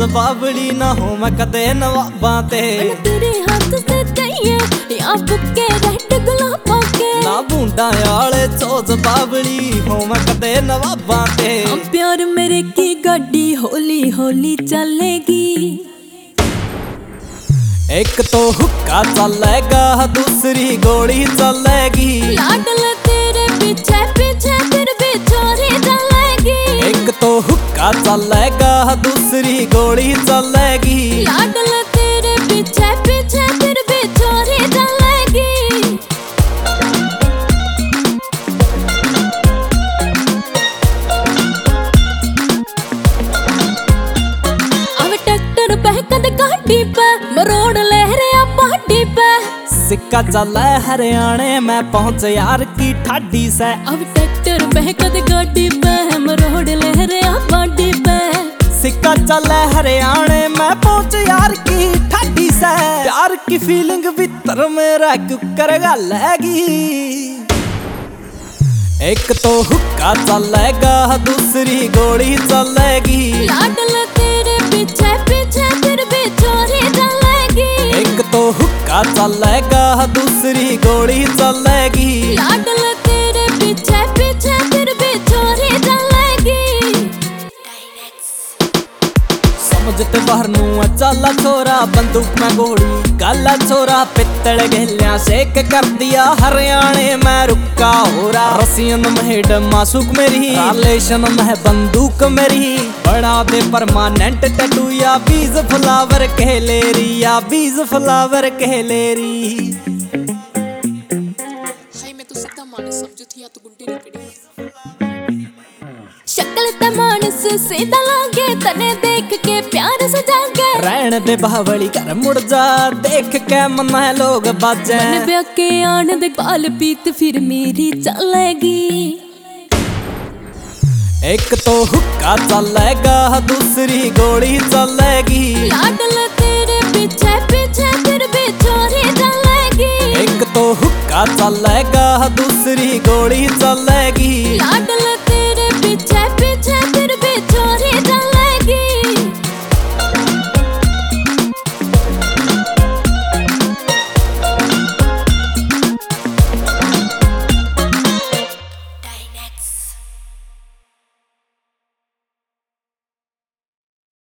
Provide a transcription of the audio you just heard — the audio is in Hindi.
बावली ना हो मैं कदे नवाबां ते। तेरे हाथ से चाहिए या बुके रेड गुलाबां के। ना बूंदा आले चोज बावली हो मैं कदे नवाबां ते। प्यार मेरे की गाड़ी हौली हौली चलेगी। एक तो हुक्का चलेगा दूसरी गोली चलेगी। लाडल तेरे पीछे पीछे फिर भी छोरी चलेगी। एक तो हुक्का चलेगा दूसरी गोली चलेगी। लाडल तेरे पीछे पीछे फिर भी छोरी चलेगी। अब ट्रैक्टर पे कद गाड़ी पे मरोड़ लहरे पार्टी पे। सिक्का चले हरियाणे में पहुंच यार की ठाडी से। अब ट्रैक्टर पे कद गाड़ी पे मरोड़ लहरे पार्टी पे। सिक्का चले हरियाणे में पहुंच यार की ठाडी से। प्यार की फीलिंग भीतर मेरा कुकर गालेगी। एक तो हुक्का चलेगा दूसरी गोली चलेगी। लाडल तेरे पीछे पीछे फिर भी छोरी चलेगी। एक तो हुक्का चलेगा दूसरी गोली चलेगी। लाडल तेरे पीछे पीछे फिर भी छोरी चलेगी। समझते बहरनू चला छोरा बंदूक में गोली। काला छोरा पित्तल गहलिया शेक कर दिया हरियाणे में रुका हो रहा। रसियन में मासूक मेरी रालेशन में बंदूक मेरी। बना दे परमानेंट टैटू या बीज फ्लावर कहलेरी या बीज फ्लावर कहलेरी। हाय मैं तो सीधा मानस समझो थी या तो गुंडी लकड़ी। शक्ल ते मानस सीधा लागे तने देख के प्यार से जागे। रहन दे बावली कर मुड़ जा देख के मन है लोग बाजे। मन ब्याह के आन दे बाल पीत फिर मेरी चलेगी। एक तो हुक्का चलेगा दूसरी गोली चलेगी। लाडल तेरे पीछे पीछे फिर भी छोरी चलेगी। एक तो हुक्का चलेगा दूसरी गोली चलेगी। लाडल